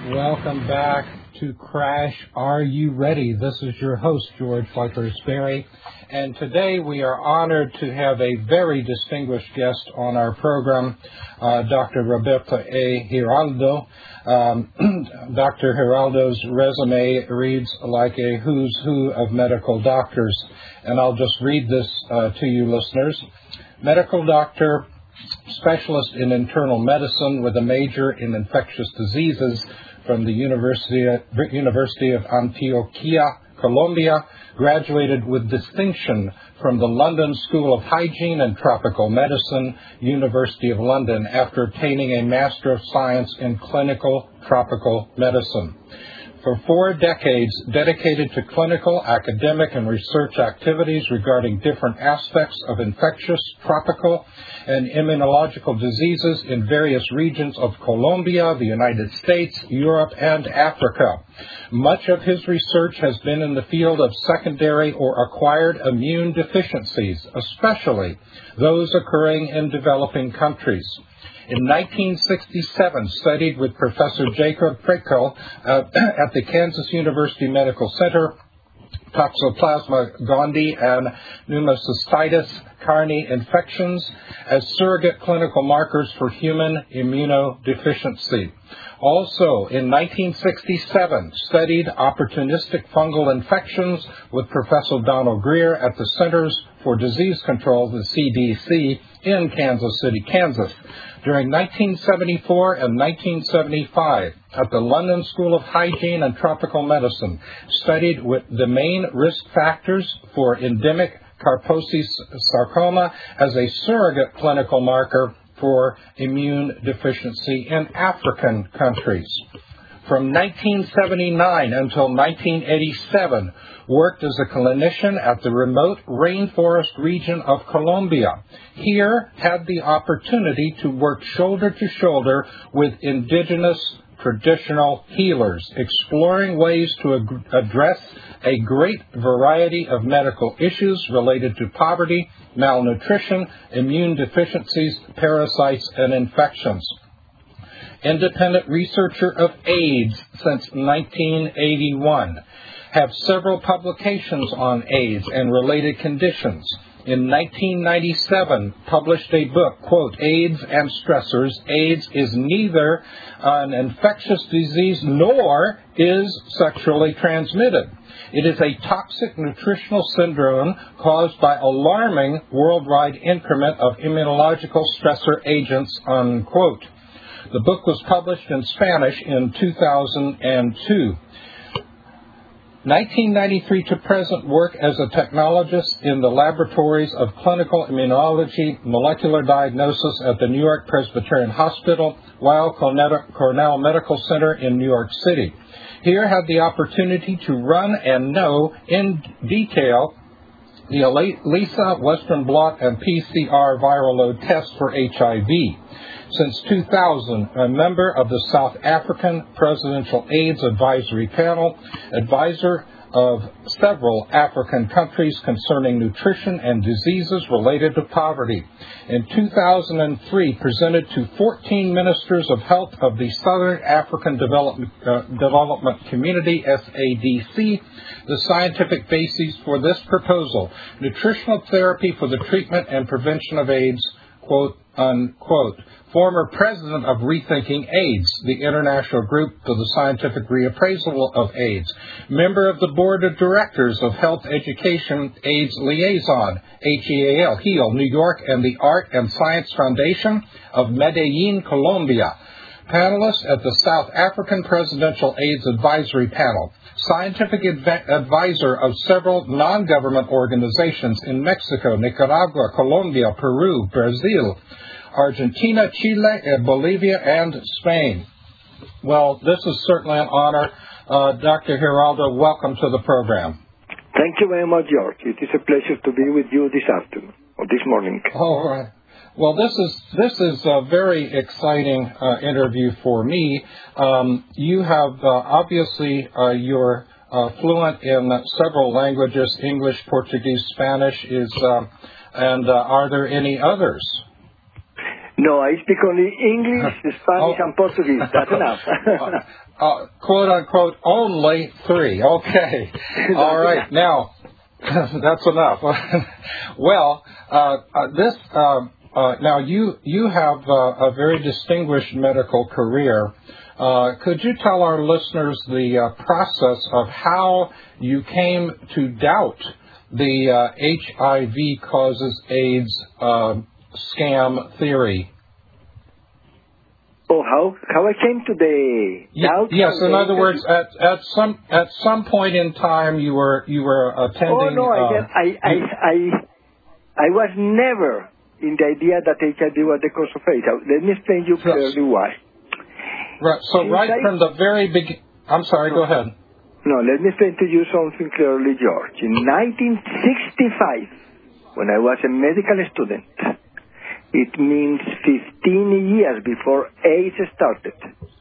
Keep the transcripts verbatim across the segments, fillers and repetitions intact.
Welcome back to Crash Are You Ready? This is your host, George Fleckler-Sperry, and today we are honored to have a very distinguished guest on our program, uh, Doctor Roberto A. Giraldo. Um, Doctor Giraldo's resume reads like a who's who of medical doctors, and I'll just read this uh, to you listeners. Medical doctor, specialist in internal medicine with a major in infectious diseases from the University, University of Antioquia, Colombia, graduated with distinction from the London School of Hygiene and Tropical Medicine, University of London, after obtaining a Master of Science in Clinical Tropical Medicine. For four decades, dedicated to clinical, academic, and research activities regarding different aspects of infectious, tropical, and immunological diseases in various regions of Colombia, the United States, Europe, and Africa. Much of his research has been in the field of secondary or acquired immune deficiencies, especially those occurring in developing countries. In nineteen sixty-seven, studied with Professor Jacob Preckel uh, at the Kansas University Medical Center, Toxoplasma gondii and pneumocystitis carinii infections as surrogate clinical markers for human immunodeficiency. Also, in nineteen sixty-seven, studied opportunistic fungal infections with Professor Donald Greer at the Centers for Disease Control, the C D C, in Kansas City, Kansas. During nineteen seventy-four and nineteen seventy-five, at the London School of Hygiene and Tropical Medicine, studied with the main risk factors for endemic Kaposi sarcoma as a surrogate clinical marker for immune deficiency in African countries. From nineteen seventy-nine until nineteen eighty-seven, worked as a clinician at the remote rainforest region of Colombia. Here, had the opportunity to work shoulder to shoulder with indigenous traditional healers, exploring ways to ag- address a great variety of medical issues related to poverty, malnutrition, immune deficiencies, parasites, and infections. Independent researcher of AIDS since nineteen eighty-one. Have several publications on AIDS and related conditions. In nineteen ninety-seven, published a book, quote, AIDS and Stressors. AIDS is neither an infectious disease nor is sexually transmitted. It is a toxic nutritional syndrome caused by alarming worldwide increment of immunological stressor agents, unquote. The book was published in Spanish in two thousand two. nineteen ninety-three to present, work as a technologist in the laboratories of clinical immunology, molecular diagnosis at the New York Presbyterian Hospital, Weill Cornell Medical Center in New York City. Here had the opportunity to run and know in detail the ELISA, Western blot, and P C R viral load tests for H I V. Since two thousand, a member of the South African Presidential AIDS Advisory Panel, advisor of several African countries concerning nutrition and diseases related to poverty. In two thousand three, presented to fourteen ministers of health of the Southern African Development, uh, Development Community, S A D C, the scientific basis for this proposal, nutritional therapy for the treatment and prevention of AIDS, quote, unquote. Former president of Rethinking AIDS, the international group for the scientific reappraisal of AIDS. Member of the board of directors of Health Education AIDS Liaison, H E A L, HEAL, New York, and the Art and Science Foundation of Medellin, Colombia. Panelist at the South African Presidential AIDS Advisory Panel. Scientific adv- advisor of several non-government organizations in Mexico, Nicaragua, Colombia, Peru, Brazil, Argentina, Chile, Bolivia, and Spain. Well, this is certainly an honor. Uh, Doctor Giraldo, welcome to the program. Thank you very much, George. It is a pleasure to be with you this afternoon, or this morning. All right. Well, this is this is a very exciting uh, interview for me. Um, you have, uh, obviously, uh, you're uh, fluent in several languages, English, Portuguese, Spanish. Is uh, and uh, are there any others? No, I speak only English, Spanish, oh. and Portuguese. That's enough. uh, quote unquote, only three. Okay. All right. Now, that's enough. Well, uh, uh, this. Uh, uh, now, you you have uh, a very distinguished medical career. Uh, could you tell our listeners the uh, process of how you came to doubt the uh, H I V causes AIDS uh, scam theory? Oh, how how I came to the doubt? Yes, in other words, at at some at some point in time, you were you were attending. Oh no, I uh, I, I I I was never in the idea that H I V was the cause of AIDS. Let me explain you clearly why. Right. So Since right I, from the very beginning. I'm sorry. No. Go ahead. No, let me explain to you something clearly, George. In nineteen sixty-five, when I was a medical student, it means fifteen years before AIDS started,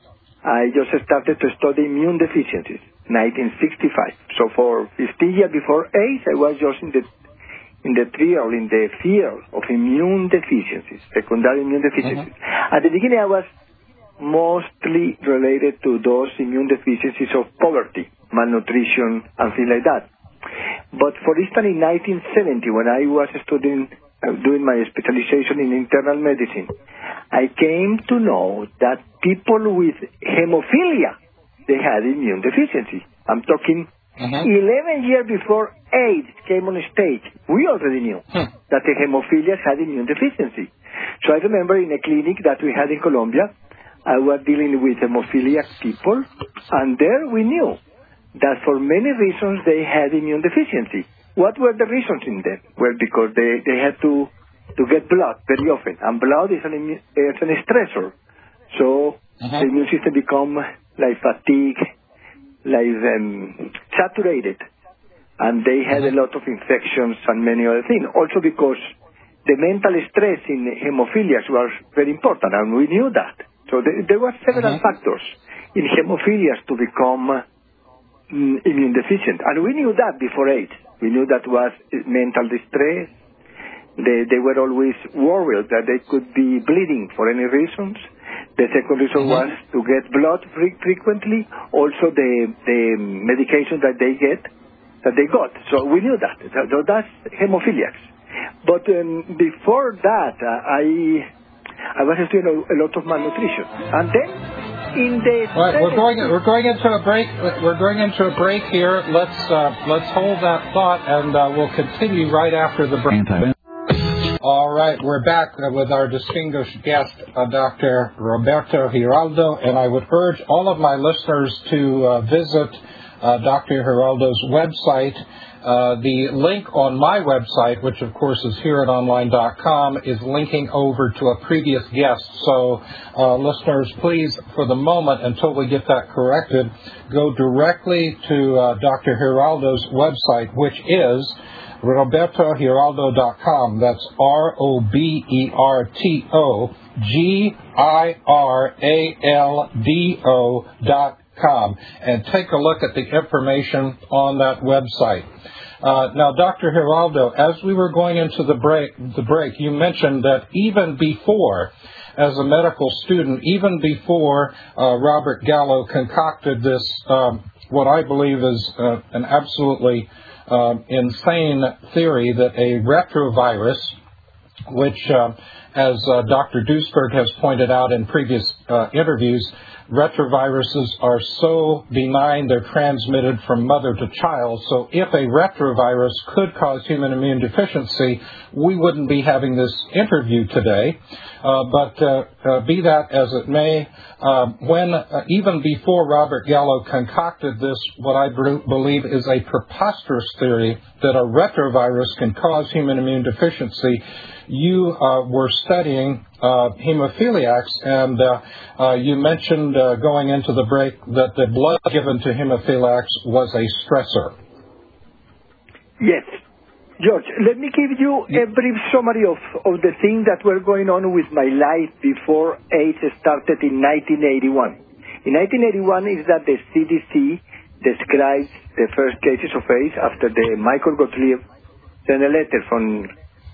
I just started to study immune deficiencies, nineteen sixty-five. So for fifteen years before AIDS, I was just in the in the trial, in the field of immune deficiencies, secondary immune deficiencies. Mm-hmm. At the beginning, I was mostly related to those immune deficiencies of poverty, malnutrition, and things like that. But for instance, in nineteen seventy, when I was studying, uh, doing my specialization in internal medicine, I came to know that people with hemophilia, they had immune deficiency. I'm talking mm-hmm. eleven years before AIDS came on stage. We already knew hmm. that the hemophiliacs had immune deficiency. So I remember in a clinic that we had in Colombia, I was dealing with hemophiliac people, and there we knew that for many reasons they had immune deficiency. What were the reasons in them? Well, because they, they had to, to get blood very often, and blood is an, is an stressor. So uh-huh. the immune system become like fatigue, like um, saturated, and they had uh-huh. a lot of infections and many other things. Also because the mental stress in hemophiliacs was very important, and we knew that. So there, there were several uh-huh. factors in hemophiliacs to become mm, immune deficient, and we knew that before AIDS. We knew that was mental distress. They, they were always worried that they could be bleeding for any reasons. The second reason uh-huh. was to get blood fre- frequently. Also the, the medication that they get, that they got. So we knew that. So that's hemophiliacs. But um, before that, uh, I I was doing a, a lot of malnutrition. And then in the right, we're going we're going into a break. We're going into a break here. Let's uh, let's hold that thought, and uh, we'll continue right after the break. All right, we're back with our distinguished guest, uh, Doctor Roberto Giraldo, and I would urge all of my listeners to uh, visit uh, Doctor Giraldo's website. Uh, the link on my website, which of course is here at online dot com, is linking over to a previous guest. So, uh, listeners, please, for the moment, until we get that corrected, go directly to uh, Doctor Giraldo's website, which is roberto giraldo dot com. That's R O B E R T O G I R A L D O dot com. And take a look at the information on that website. Uh, now, Doctor Giraldo, as we were going into the break, the break, you mentioned that even before, as a medical student, even before uh, Robert Gallo concocted this, um, what I believe is uh, an absolutely uh, insane theory that a retrovirus, which, uh, as uh, Doctor Duesberg has pointed out in previous uh, interviews, retroviruses are so benign they're transmitted from mother to child. So if a retrovirus could cause human immune deficiency, we wouldn't be having this interview today. Uh, but uh, uh, be that as it may, uh, when uh, even before Robert Gallo concocted this, what I b- believe is a preposterous theory that a retrovirus can cause human immune deficiency, you uh, were studying uh, hemophiliacs, and uh, uh, you mentioned uh, going into the break that the blood given to hemophiliacs was a stressor. Yes. George, let me give you a brief summary of, of the things that were going on with my life before AIDS started in nineteen eighty-one. In nineteen eighty-one is that the C D C describes the first cases of AIDS after the Michael Gottlieb sent a letter from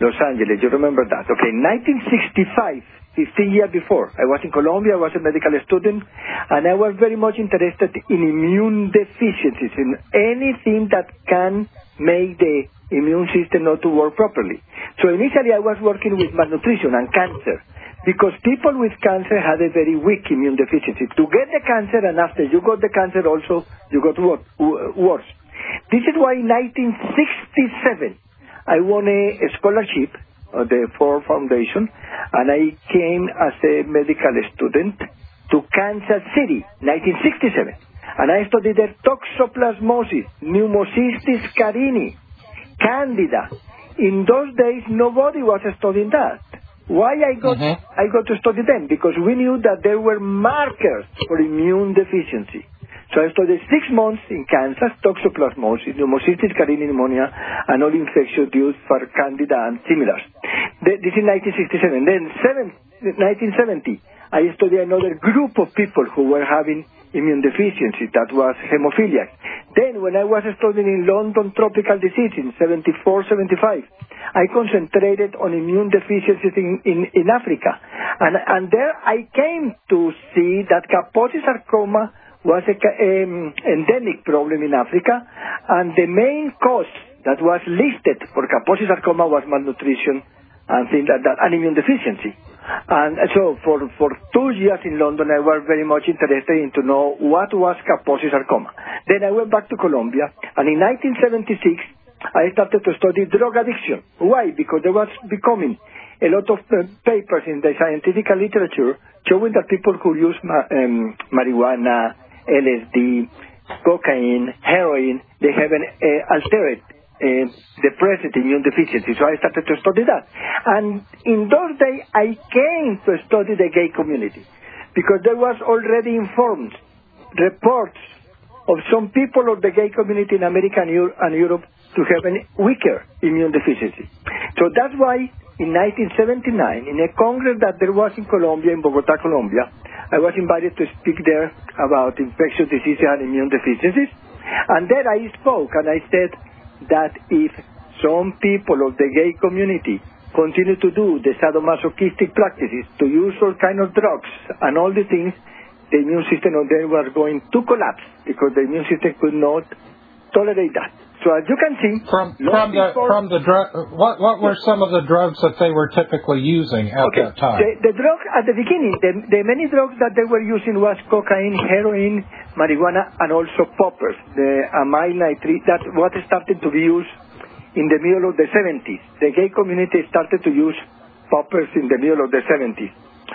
Los Angeles, you remember that. Okay, nineteen sixty-five, fifteen years before, I was in Colombia, I was a medical student, and I was very much interested in immune deficiencies, in anything that can make the immune system not to work properly. So initially I was working with malnutrition and cancer, because people with cancer had a very weak immune deficiency. To get the cancer, and after you got the cancer also, you got worse. This is why in nineteen sixty-seven, I won a, a scholarship of the Ford Foundation, and I came as a medical student to Kansas City, nineteen sixty-seven. And I studied there toxoplasmosis, pneumocystis carini, candida. In those days, nobody was studying that. Why I got, mm-hmm. I got to study them? Because we knew that there were markers for immune deficiency. So I studied six months in Kansas, toxoplasmosis, pneumocystis carini pneumonia, and all infectious due for candida and similars. This is nineteen sixty-seven. Then nineteen seventy, I studied another group of people who were having immune deficiency, that was hemophiliacs. Then when I was studying in London tropical disease in seventy-four, seventy-five, I concentrated on immune deficiencies in, in, in Africa. And, and there I came to see that Kaposi sarcoma was an um, endemic problem in Africa, and the main cause that was listed for Kaposi sarcoma was malnutrition and things like that, and immune deficiency. And so for, for two years in London, I was very much interested in to know what was Kaposi sarcoma. Then I went back to Colombia, and in nineteen seventy-six, I started to study drug addiction. Why? Because there was becoming a lot of uh, papers in the scientific literature showing that people who use ma- um, marijuana, L S D, cocaine, heroin, they have an uh, altered uh, depressed immune deficiency. So I started to study that. And in those days, I came to study the gay community because there was already informed reports of some people of the gay community in America and, Euro- and Europe to have a weaker immune deficiency. So that's why in nineteen seventy-nine, in a congress that there was in Colombia, in Bogota, Colombia, I was invited to speak there about infectious diseases and immune deficiencies. And there I spoke and I said that if some people of the gay community continue to do the sadomasochistic practices, to use all kind of drugs and all the things, the immune system of them was going to collapse because the immune system could not tolerate that. So as you can see, from from the before, from the drug, what what were some of the drugs that they were typically using at okay, that time? The, the drug at the beginning, the, the many drugs that they were using was cocaine, heroin, marijuana, and also poppers. The amyl nitrite, that what started to be used in the middle of the seventies. The gay community started to use poppers in the middle of the seventies,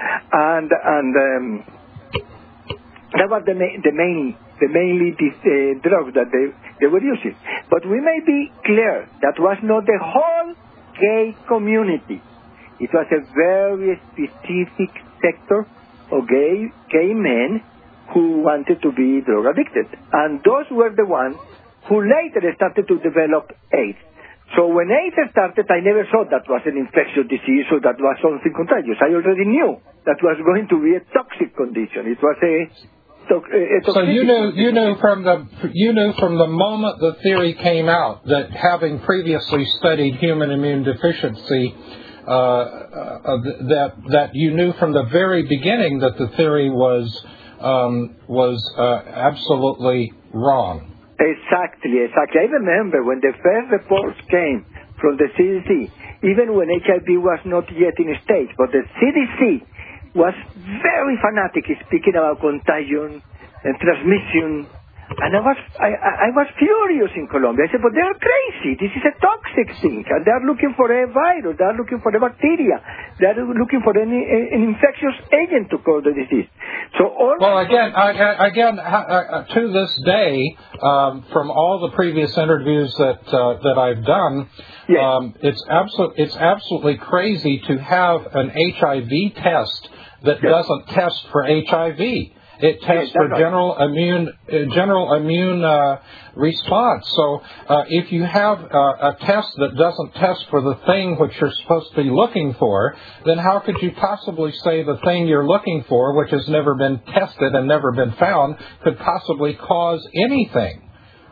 and and um, that was the main the main the mainly these uh, drugs that they, they were using. But we may be clear, that was not the whole gay community. It was a very specific sector of gay, gay men who wanted to be drug addicted. And those were the ones who later started to develop AIDS. So when AIDS started, I never thought that was an infectious disease or that was something contagious. I already knew that was going to be a toxic condition. It was a So, uh, so you knew you knew from the you knew from the moment the theory came out that, having previously studied human immune deficiency, uh, uh, that that you knew from the very beginning that the theory was um, was uh, absolutely wrong. Exactly, exactly. I remember when the first reports came from the C D C, even when H I V was not yet in stage, but the C D C was very fanatic speaking about contagion and transmission. And I was I, I was furious in Colombia. I said, but they're crazy. This is a toxic thing. And they're looking for a virus. They're looking for a bacteria. They're looking for any, an infectious agent to cause the disease. So all Well, again, I, again, uh, to this day, um, from all the previous interviews that uh, that I've done, yes. um, it's absolute, it's absolutely crazy to have an H I V test that yes. doesn't test for H I V. It tests for general immune uh, general immune uh, response. So uh, if you have uh, a test that doesn't test for the thing which you're supposed to be looking for, then how could you possibly say the thing you're looking for, which has never been tested and never been found, could possibly cause anything?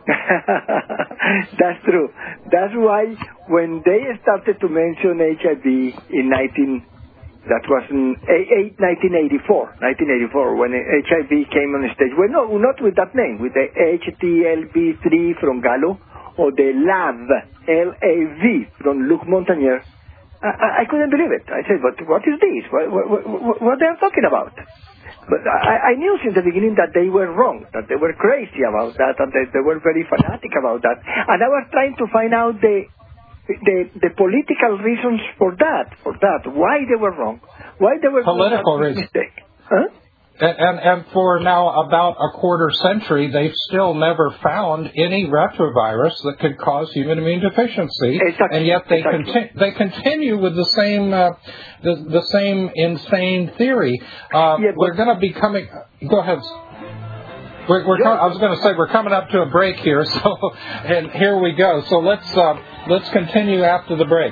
That's true. That's why when they started to mention H I V in nineteen, that was in nineteen eighty-four, nineteen eighty-four, when H I V came on the stage. Well, no, not with that name, with the H T L V three from Gallo, or the L A V, L A V from Luc Montagnier. I, I couldn't believe it. I said, but what is this? What, what, what, what they are talking about? But I, I knew since the beginning that they were wrong, that they were crazy about that, and that they were very fanatic about that. And I was trying to find out the the, the political reasons for that, for that, why they were wrong, why they were political reasons. Mistake. Huh? And, and, and for now about a quarter century, they've still never found any retrovirus that could cause human immune deficiency, exactly. and yet they exactly. conti- they continue with the same uh, the, the same insane theory. Uh, yeah, we're going to be coming. Go ahead. We're, we're com- I was going to say we're coming up to a break here, so and here we go. So let's uh, let's continue after the break.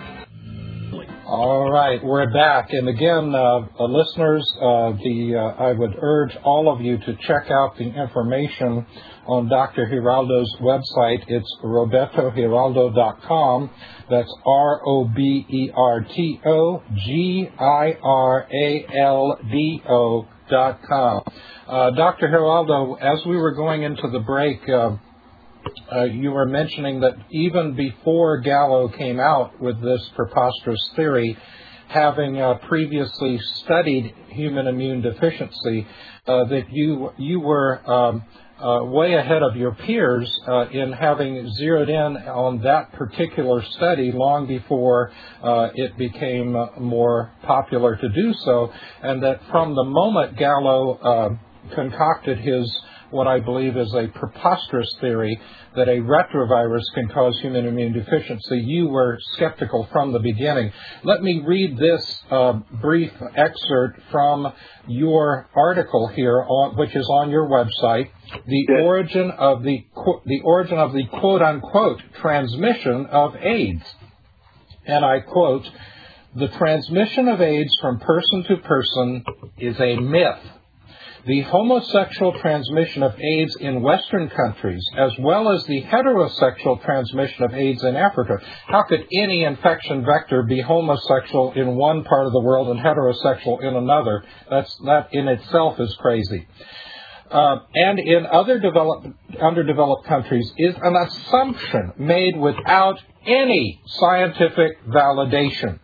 All right, we're back, and again, uh, uh, listeners, uh, the uh, I would urge all of you to check out the information on Doctor Giraldo's website. It's roberto giraldo dot com. That's R O B E R T O G I R A L D O dot com. Uh, Doctor Giraldo, as we were going into the break, uh, Uh, you were mentioning that even before Gallo came out with this preposterous theory, having uh, previously studied human immune deficiency, uh, that you you were um, uh, way ahead of your peers uh, in having zeroed in on that particular study long before uh, it became uh, more popular to do so, and that from the moment Gallo uh, concocted his what I believe is a preposterous theory that a retrovirus can cause human immune deficiency, you were skeptical from the beginning. Let me read this uh, brief excerpt from your article here, on, which is on your website, the yes. origin of the the origin of the quote unquote transmission of AIDS, and I quote: "The transmission of AIDS from person to person is a myth. The homosexual transmission of AIDS in Western countries, as well as the heterosexual transmission of AIDS in Africa." How could any infection vector be homosexual in one part of the world and heterosexual in another? That's, that in itself is crazy. Uh, and in other developed, underdeveloped countries is an assumption made without any scientific validation.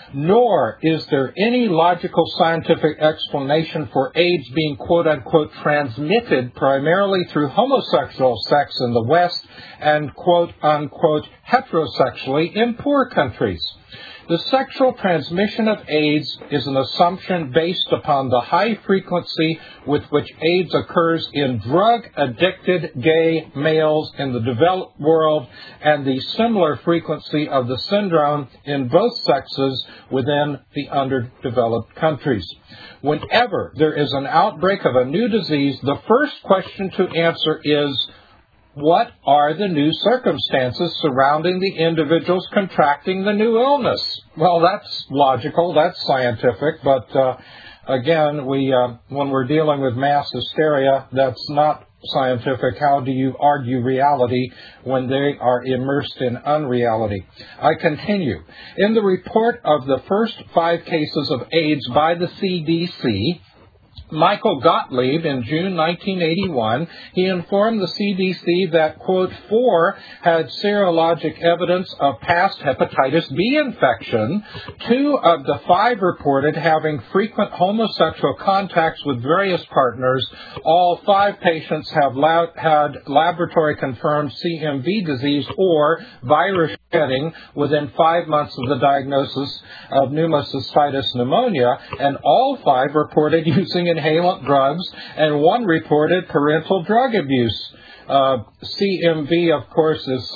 Nor is there any logical scientific explanation for AIDS being quote-unquote transmitted primarily through homosexual sex in the West and quote-unquote heterosexually in poor countries. The sexual transmission of AIDS is an assumption based upon the high frequency with which AIDS occurs in drug-addicted gay males in the developed world and the similar frequency of the syndrome in both sexes within the underdeveloped countries. Whenever there is an outbreak of a new disease, the first question to answer is, what are the new circumstances surrounding the individuals contracting the new illness? Well, that's logical, that's scientific, but uh, again, we uh, when we're dealing with mass hysteria, that's not scientific. How do you argue reality when they are immersed in unreality? I continue. In the report of the first five cases of AIDS by the C D C, Michael Gottlieb, in June nineteen eighty-one, he informed the C D C that, quote, four had serologic evidence of past hepatitis B infection. Two of the five reported having frequent homosexual contacts with various partners. All five patients have lab- had laboratory-confirmed C M V disease or virus shedding within five months of the diagnosis of pneumocystis pneumonia, and all five reported using inhalant drugs, and one reported parental drug abuse. Uh, C M V, of course, is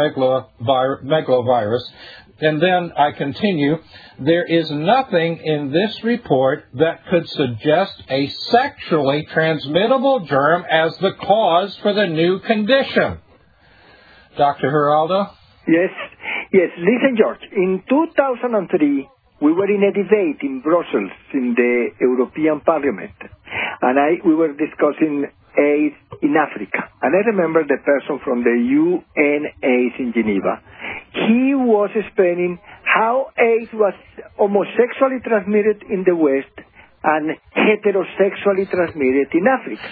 cytomegalovirus. And then I continue, there is nothing in this report that could suggest a sexually transmittable germ as the cause for the new condition. Doctor Giraldo? Yes, yes. Listen, George, in two thousand three, we were in a debate in Brussels in the European Parliament, and I we were discussing AIDS in Africa. and I remember the person from the U N AIDS in Geneva. He was explaining how AIDS was homosexually transmitted in the West and heterosexually transmitted in Africa.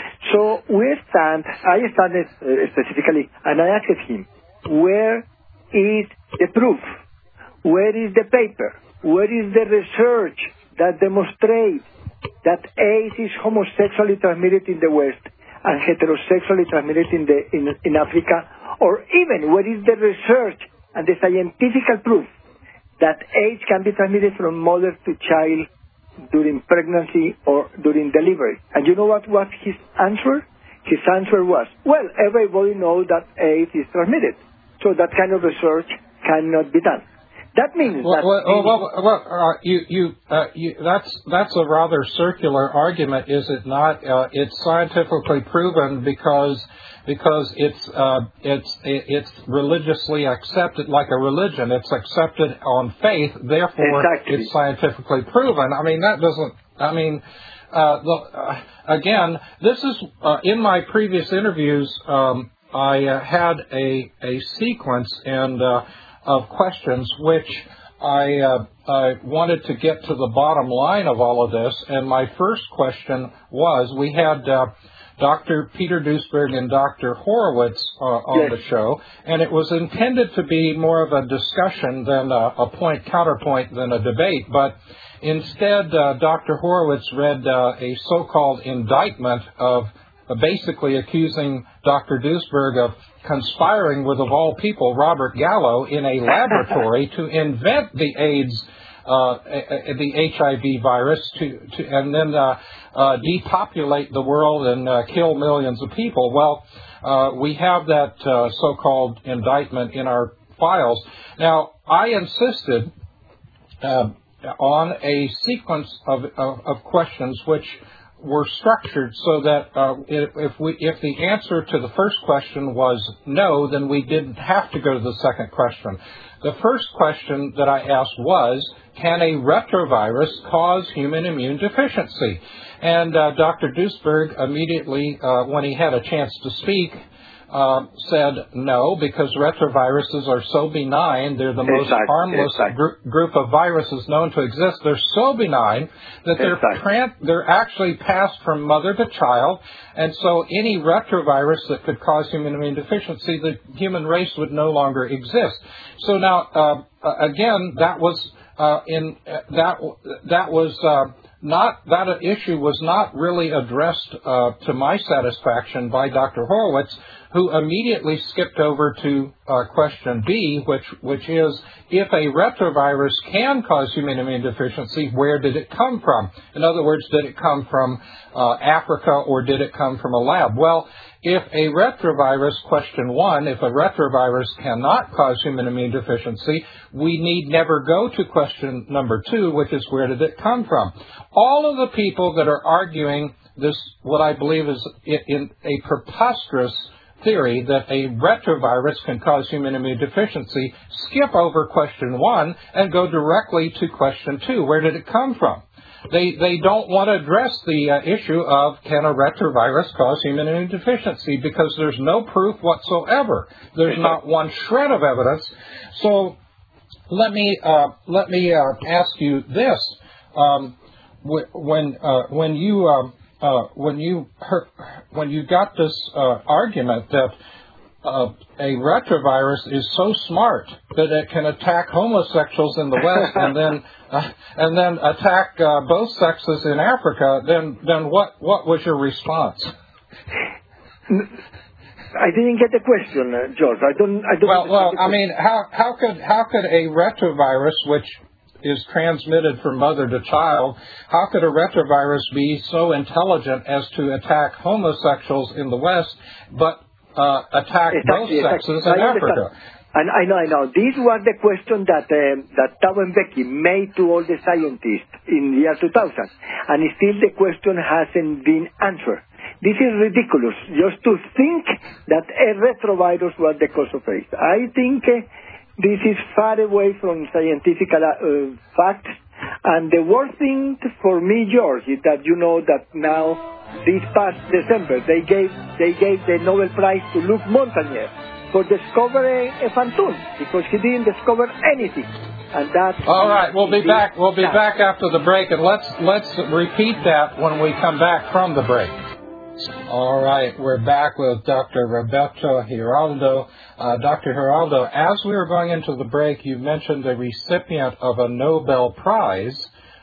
So we stand, I stand uh, specifically, and I asked him, where is the proof? Where is the paper? Where is the research that demonstrates that AIDS is homosexually transmitted in the West and heterosexually transmitted in, the, in, in Africa? Or even, where is the research and the scientific proof that AIDS can be transmitted from mother to child during pregnancy or during delivery? And you know what was his answer? His answer was, well, everybody knows that AIDS is transmitted, so that kind of research cannot be done. That means well, that... Well, well, well, well uh, you, you, uh, you, that's, that's a rather circular argument, is it not? Uh, it's scientifically proven because... because it's uh, it's it's religiously accepted like a religion. It's accepted on faith, therefore exactly. It's scientifically proven. I mean, that doesn't, I mean, uh, the, uh, again, this is, uh, in my previous interviews, um, I uh, had a, a sequence and uh, of questions which I, uh, I wanted to get to the bottom line of all of this. And my first question was, we had... Uh, Doctor Peter Duesberg and Doctor Horowitz uh, on yes. the show, and it was intended to be more of a discussion than a, a point-counterpoint than a debate, but instead uh, Doctor Horowitz read uh, a so-called indictment of uh, basically accusing Doctor Duesberg of conspiring with, of all people, Robert Gallo in a laboratory to invent the AIDS Uh, the H I V virus to, to and then uh, uh, depopulate the world and uh, kill millions of people. Well, uh, we have that uh, so-called indictment in our files. Now, I insisted uh, on a sequence of, of, of questions which were structured so that uh, if, if we if the answer to the first question was no, then we didn't have to go to the second question. The first question that I asked was, can a retrovirus cause human immune deficiency? And uh, Doctor Duesberg immediately, uh, when he had a chance to speak, uh, said no, because retroviruses are so benign. They're the most exactly. harmless exactly. gr- group of viruses known to exist. They're so benign that they're exactly. tran- they're actually passed from mother to child. And so any retrovirus that could cause human immune deficiency, the human race would no longer exist. So now, uh, again, that was uh, in uh, that that was. Uh, Not that issue was not really addressed uh, to my satisfaction by Doctor Horowitz, who immediately skipped over to uh, question B, which which is, if a retrovirus can cause human immune deficiency, where did it come from? In other words, did it come from uh, Africa or did it come from a lab? Well, if a retrovirus, question one, if a retrovirus cannot cause human immune deficiency, we need never go to question number two, which is, where did it come from? All of the people that are arguing this, what I believe is in a preposterous theory that a retrovirus can cause human immune deficiency, skip over question one and go directly to question two. Where did it come from? They they don't want to address the uh, issue of, can a retrovirus cause human immune deficiency, because there's no proof whatsoever. There's not one shred of evidence. So let me uh, let me uh, ask you this: um, when uh, when you uh, uh, when you heard, when you got this uh, argument that Uh, a retrovirus is so smart that it can attack homosexuals in the West and then uh, and then attack uh, both sexes in Africa, then then what what was your response? I didn't get the question, uh, George. I don't. I don't. Well, well, I mean, how how could how could a retrovirus, which is transmitted from mother to child, how could a retrovirus be so intelligent as to attack homosexuals in the West, but Uh, attack exactly, both sexes exactly. in Africa? And I know, I know. This was the question that um, that Thao Mbeki made to all the scientists in the year two thousand, and still the question hasn't been answered. This is ridiculous, just to think that a retrovirus was the cause of AIDS. I think uh, this is far away from scientific uh, facts. And the worst thing for me, George, is that you know that now this past December, they gave they gave the Nobel Prize to Luc Montagnier for discovering a phantom because he didn't discover anything. And that's all right. We'll be back. We'll be back after the break, and let's let's repeat that when we come back from the break. All right, we're back with Doctor Roberto Giraldo. Uh, Doctor Giraldo, as we were going into the break, you mentioned the recipient of a Nobel Prize.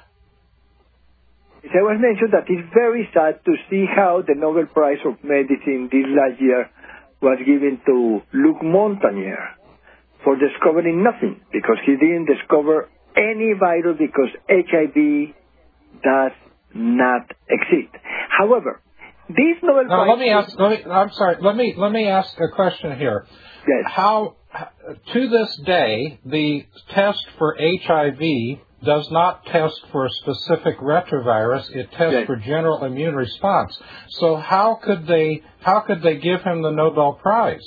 It was mentioned that it's very sad to see how the Nobel Prize of Medicine this last year was given to Luc Montagnier for discovering nothing, because he didn't discover any virus, because H I V does not exist. However, this Nobel now, Prize... let me ask, let me, I'm sorry, let me, let me ask a question here. Yes. How, to this day, the test for H I V does not test for a specific retrovirus, it tests yes. for general immune response. So how could they, how could they give him the Nobel Prize?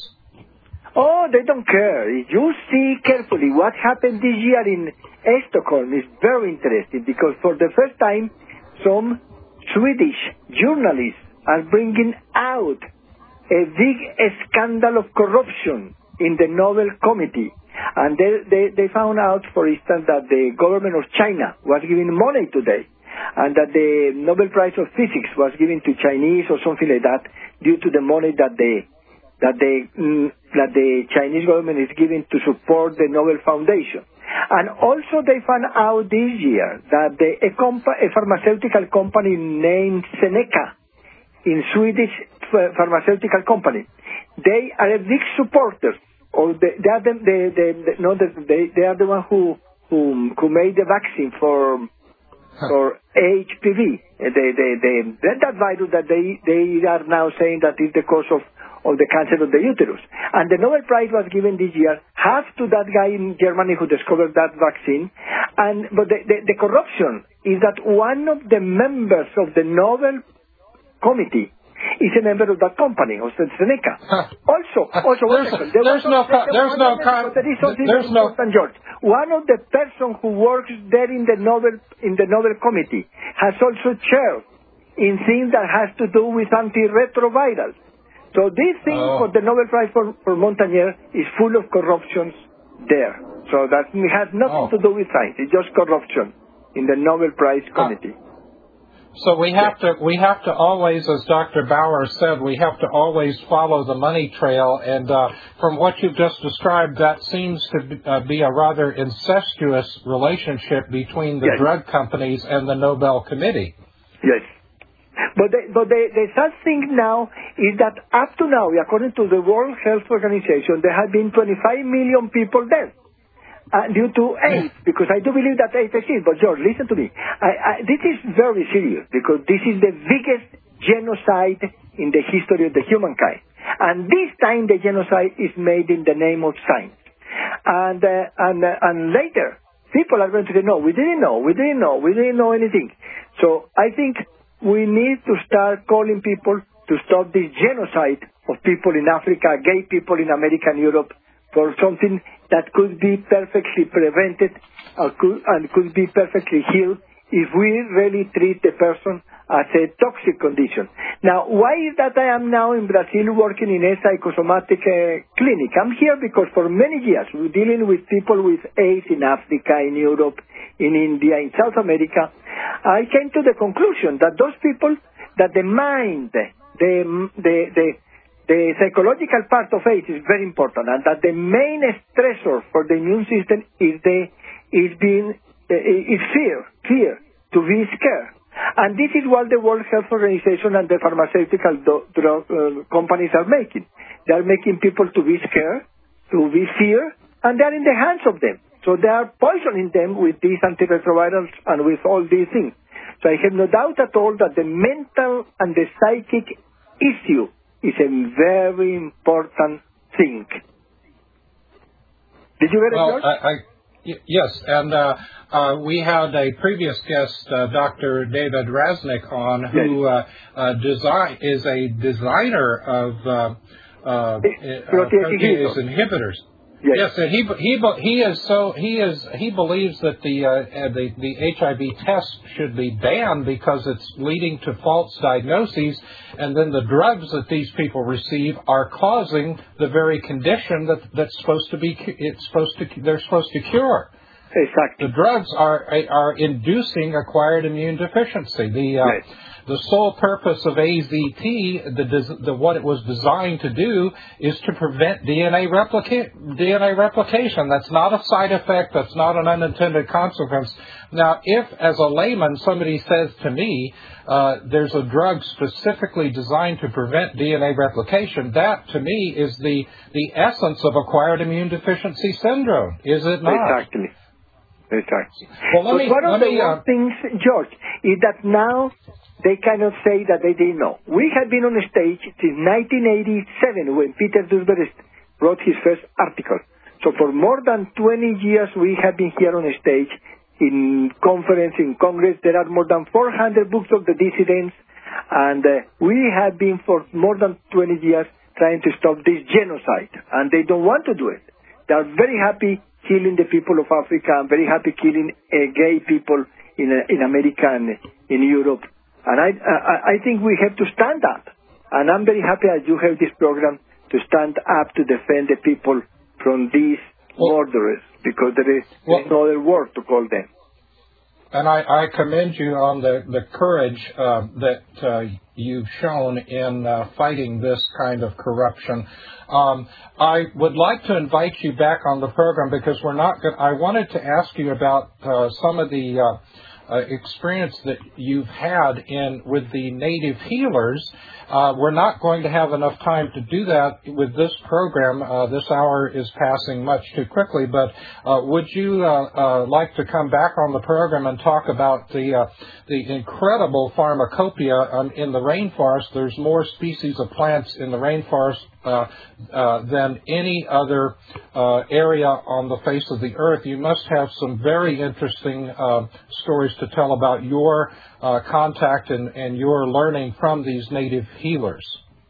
Oh, they don't care. If you see carefully what happened this year in Stockholm is very interesting, because for the first time, some Swedish journalists are bringing out a big scandal of corruption in the Nobel Committee. And they, they, they found out, for instance, that the government of China was giving money today, and that the Nobel Prize of Physics was given to Chinese or something like that due to the money that the that the mm, that the Chinese government is giving to support the Nobel Foundation. And also they found out this year that the, a, comp- a pharmaceutical company named Seneca, in Swedish pharmaceutical company, they are a big supporter. Or they, they are the, the, the, the no, the, they, they are the one who who who made the vaccine for for H P V. They, they, they, that virus that they they are now saying that is the cause of, of the cancer of the uterus. And the Nobel Prize was given this year half to that guy in Germany who discovered that vaccine. And but the, the, the corruption is that one of the members of the Nobel Committee is a member of that company, of Seneca. Huh. Also, also, there's, there there's no, co- there's no, con- there is something there's no, important, George. One of the person who works there in the Nobel in the Nobel Committee has also chaired in things that has to do with antiretrovirals. So this thing oh. for the Nobel Prize for, for Montagnier is full of corruptions there. So that has nothing oh. to do with science. It's just corruption in the Nobel Prize Committee. Uh. So we have to we have to always, as Doctor Bauer said, we have to always follow the money trail. And uh, from what you've just described, that seems to be, uh, be a rather incestuous relationship between the yes. drug companies and the Nobel Committee. Yes. But, the, but the, the sad thing now is that up to now, according to the World Health Organization, there have been twenty-five million people dead. Uh, due to AIDS, because I do believe that AIDS exists. But George, listen to me. I, I, this is very serious, because this is the biggest genocide in the history of the humankind. And this time the genocide is made in the name of science. And, uh, and, uh, and later, people are going to say, no, we didn't know, we didn't know, we didn't know anything. So I think we need to start calling people to stop this genocide of people in Africa, gay people in America and Europe, for something that could be perfectly prevented or could, and could be perfectly healed if we really treat the person as a toxic condition. Now, why is that I am now in Brazil working in a psychosomatic uh, clinic? I'm here because for many years we're dealing with people with AIDS in Africa, in Europe, in India, in South America. I came to the conclusion that those people, that the mind, the, the, the The psychological part of AIDS is very important, and that the main stressor for the immune system is the is being uh, is fear, fear to be scared, and this is what the World Health Organization and the pharmaceutical do- drug uh, companies are making. They are making people to be scared, to be fear, and they are in the hands of them. So they are poisoning them with these antiretrovirals and with all these things. So I have no doubt at all that the mental and the psychic issue is a very important thing. Did you get it, well, George? I, I, y- yes, and uh, uh, we had a previous guest, uh, Doctor David Raznick, on, who yes. uh, uh, design is a designer of uh, uh, protease inhibitors. Yes, yes and he he he is so he is he believes that the uh, the the H I V test should be banned because it's leading to false diagnoses, and then the drugs that these people receive are causing the very condition that that's supposed to be it's supposed to they're supposed to cure. Exactly. The drugs are are inducing acquired immune deficiency. The uh, Right. The sole purpose of A Z T, the, the what it was designed to do, is to prevent D N A replica- D N A replication. That's not a side effect. That's not an unintended consequence. Now, if as a layman somebody says to me, uh, there's a drug specifically designed to prevent D N A replication, that to me is the the essence of acquired immune deficiency syndrome. Is it not? Exactly. Exactly. Well, let but me, one of let the me, uh, things, George, is that now they cannot say that they didn't know. We have been on stage since nineteen eighty-seven when Peter Dewsbury wrote his first article. So for more than twenty years we have been here on stage in conference, in Congress. There are more than four hundred books of the dissidents, and uh, we have been for more than twenty years trying to stop this genocide, and they don't want to do it. They are very happy killing the people of Africa. I'm very happy killing uh, gay people in uh, in America and in Europe. And I, I I think we have to stand up. And I'm very happy that you have this program to stand up to defend the people from these well, murderers, because there is well, no other word to call them. And I, I commend you on the, the courage uh, that uh, you've shown in uh, fighting this kind of corruption. Um, I would like to invite you back on the program because we're not good. I wanted to ask you about uh, some of the uh, uh, experience that you've had in with the native healers. Uh, we're not going to have enough time to do that with this program. Uh, this hour is passing much too quickly, but uh, would you uh, uh, like to come back on the program and talk about the uh, the incredible pharmacopoeia um, in the rainforest? There's more species of plants in the rainforest uh, uh, than any other uh, area on the face of the earth. You must have some very interesting uh, stories to tell about your uh, contact and, and your learning from these native healers.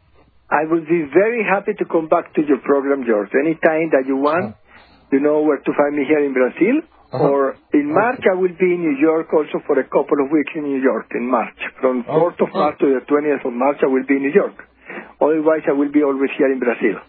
I would be very happy to come back to your program, George. Anytime that you want, uh-huh. you know where to find me here in Brazil. Uh-huh. Or in March, okay. I will be in New York also for a couple of weeks in New York in March. From fourth oh. of March oh. to the twentieth of March, I will be in New York. Otherwise, I will be always here in Brazil.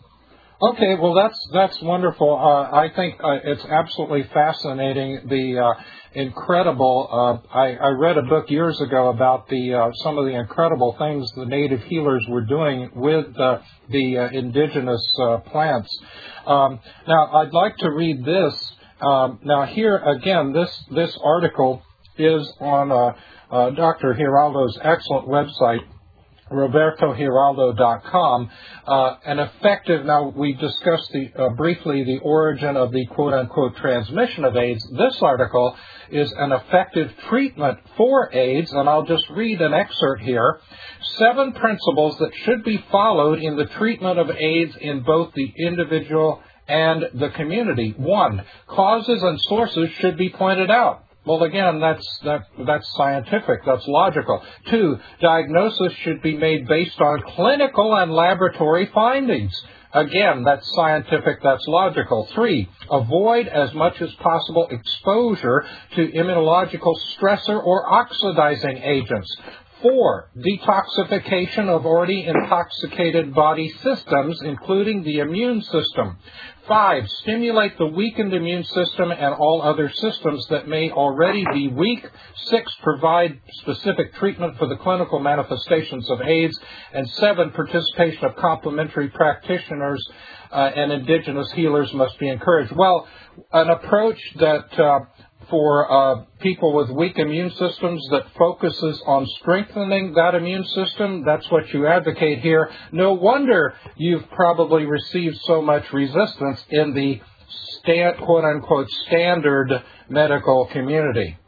Okay, well, that's that's wonderful. Uh, I think uh, it's absolutely fascinating. The uh, incredible. Uh, I, I read a book years ago about the uh, some of the incredible things the native healers were doing with uh, the uh, indigenous uh, plants. Um, now, I'd like to read this. Um, now, here again, this this article is on uh, uh, Doctor Giraldo's excellent website, Roberto Giraldo dot com. Uh, an effective, now we discussed the, uh, briefly the origin of the quote-unquote transmission of AIDS. This article is an effective treatment for AIDS, and I'll just read an excerpt here. Seven principles that should be followed in the treatment of AIDS in both the individual and the community. One, causes and sources should be pointed out. Well, again, that's that, that's scientific. That's logical. Two, diagnosis should be made based on clinical and laboratory findings. Again, that's scientific. That's logical. Three, avoid as much as possible exposure to immunological stressor or oxidizing agents. Four, detoxification of already intoxicated body systems, including the immune system. Five, stimulate the weakened immune system and all other systems that may already be weak. Six, provide specific treatment for the clinical manifestations of AIDS. And seven, participation of complementary practitioners uh, and indigenous healers must be encouraged. Well, an approach that uh, for uh, people with weak immune systems that focuses on strengthening that immune system, that's what you advocate here. No wonder you've probably received so much resistance in the stand, quote-unquote standard medical community.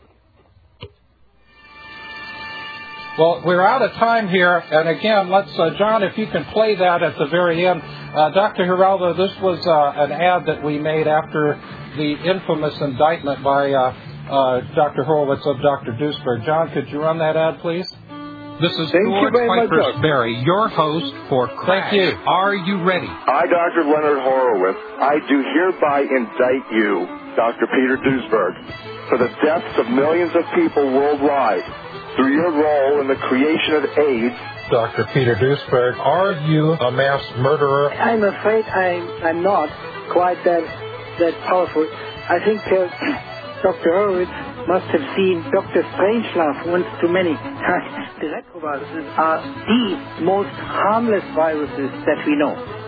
Well, we're out of time here, and again, let's, uh, John, if you can play that at the very end. Uh, Doctor Giraldo, this was uh, an ad that we made after the infamous indictment by uh, uh, Doctor Horowitz of Doctor Dewsbury. John, could you run that ad, please? This is Thank George Pfeiffer Sperry, your host for Crash. Thank you. Are You Ready? I, Doctor Leonard Horowitz, I do hereby indict you, Doctor Peter Duesberg, for the deaths of millions of people worldwide through your role in the creation of AIDS. Doctor Peter Duesberg, are you a mass murderer? I'm afraid I'm, I'm not quite that, that powerful. I think uh, Doctor Horowitz must have seen Doctor Strangelove once too many times. The retroviruses are the most harmless viruses that we know.